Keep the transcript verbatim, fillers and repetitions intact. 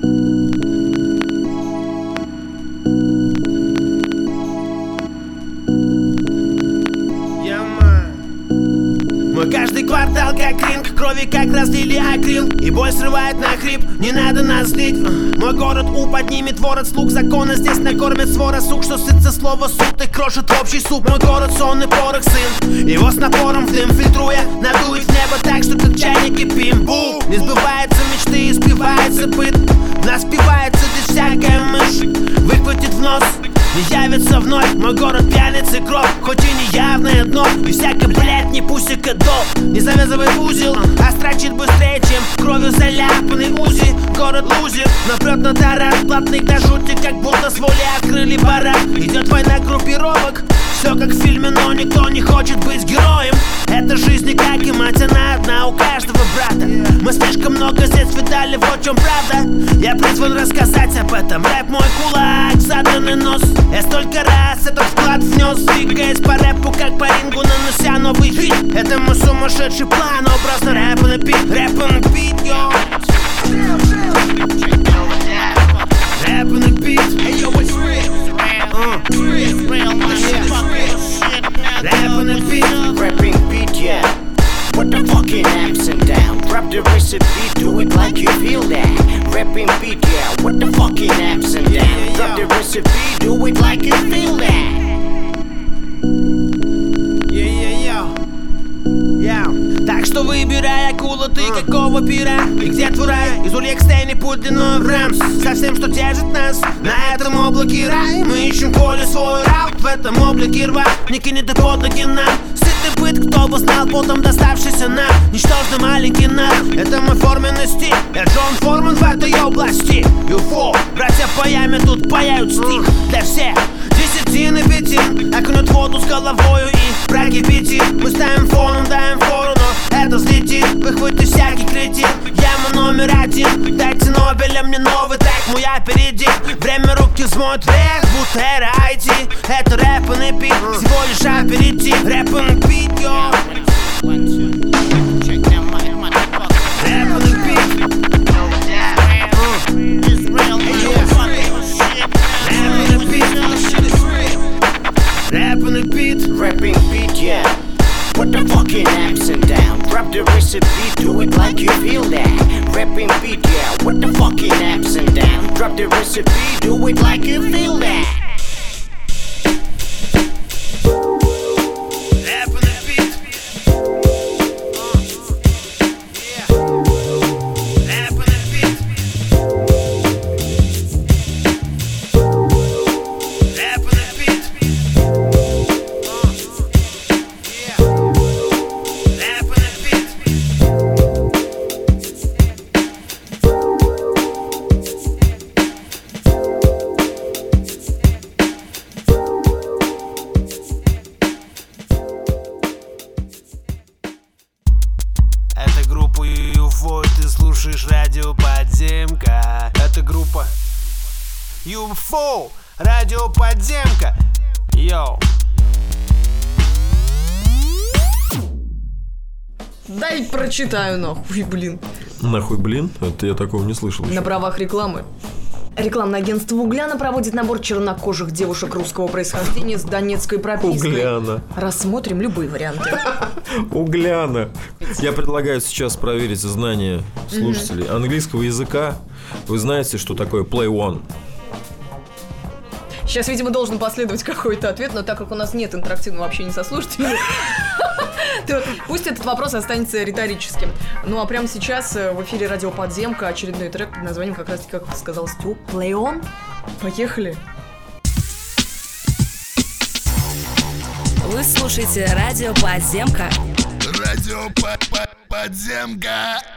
Мой каждый квартал как ринг, крови как разлили акрил, и боль срывает на хрип, не надо нас злить. Мой город у поднимет ворот слуг закона, здесь накормят свора сук, что сытся слово суд и крошит общий суп. Мой город сонный порох сын, его с напором в дым фильтруя, надует в небо так, что как чайник кипим. Бу! Не сбываются мечты и сбивается быт, в нас пивается здесь всякая мышь, выхватит в нос, не явится вновь. Мой город пьяницы кровь, хоть и не явное дно, и всякое, блядь, не пусика дол. Не завязывай узел, а строчит быстрее, чем кровью заляпанный узи. Город лузер, но прет на таран, платный до жути, как будто с воли открыли барак. Идет война группировок, все как в фильме, но никто не хочет быть героем. Это жизнь не как и мать, она одна у каждого брата. Мы слишком много здесь видали, вот в чем правда. Я призван рассказать об этом, рэп мой кулак, заданный нос. Я столько раз этот вклад внес, двигаясь по рэпу, как по рингу, нанося новый хит. Это мой сумасшедший план, образно рэпа на бит, рэпа на бит, йо. Рэпа на бит, рэпа на бит. Rapping beat, yeah. Put the fucking amps and down. Drop the recipe, do it like you feel that. Rapping beat, yeah. Put the fucking amps and down. Drop the recipe, do it like you feel that. Yeah, yeah, yeah. Yeah. Так что выбирай, акула, ты какого пера? И где твой рай? Из Ульяхстейна путь длиной в Рамс. Со всем, что держит нас на этом облаке рай. Мы ищем поле свой раут в этом облаке рва. Не кинет и под ноги нам. Сытый быт, кто бы знал, потом доставшийся нам. Ничтожно маленький нам. Это мой форменный стиль. Я Джон Форман в этой области. Юфо, братья по яме тут паяют стих для всех. Десятин и пятин окунут воду с головою и прокипятит. Мы ставим фоном, даем фору, но это взлетит. Выхватит всякий кретин. Яма номер один. Дайте Нобеля мне новый трек, мой опередит. Время руки взмоет вверх, будто эра ай ти. Это рэп и бит, всего лишь аперитив. Рэп и бит, йо. Рэп и бит. Rapping beat, rapping beat, yeah. Put the fucking amps and down. Drop the recipe, do it like you feel that. Rapping beat, yeah. Put the fucking amps and down. Drop the recipe, do it like you feel that. Это группа юфо, ты слушаешь радио Подземка. Это группа юфо, радио Подземка. Йоу. Дай прочитаю нахуй, блин. Нахуй, блин? Это я такого не слышал еще. На правах рекламы. Рекламное агентство Угляна проводит набор чернокожих девушек русского происхождения с донецкой пропиской. Угляна. Рассмотрим любые варианты. Угляна. Я предлагаю сейчас проверить знания слушателей английского языка. Вы знаете, что такое play one? Сейчас, видимо, должен последовать какой-то ответ, но так как у нас нет интерактивного общения со слушателями, то пусть этот вопрос останется риторическим. Ну а прямо сейчас в эфире радио Подземка очередной трек под названием, как раз как сказал Стю, Play On. Поехали. Вы слушаете радио Подземка. Радио Подземка.